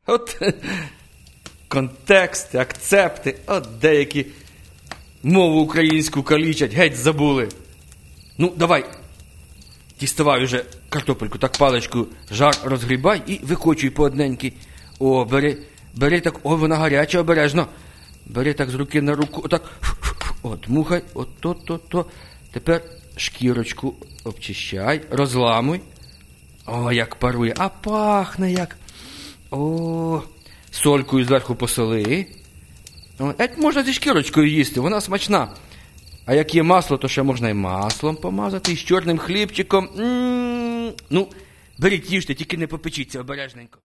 От контексти, акцепти, от деякі мову українську калічать, геть забули. Ну, давай, діставай уже картопельку, так паличку, жар розгрібай і викочуй по одненькій. О, бери так, о, вона гаряча, обережно. Бери так з руки на руку, отак, от, мухай, от то. Тепер шкірочку обчищай, розламуй. О, як парує, а пахне як. О, солькою зверху посоли. О, можна зі шкірочкою їсти, вона смачна. А як є масло, то ще можна і маслом помазати, і з чорним хлібчиком. Ну, беріть, їжте, тільки не попечіться обережненько.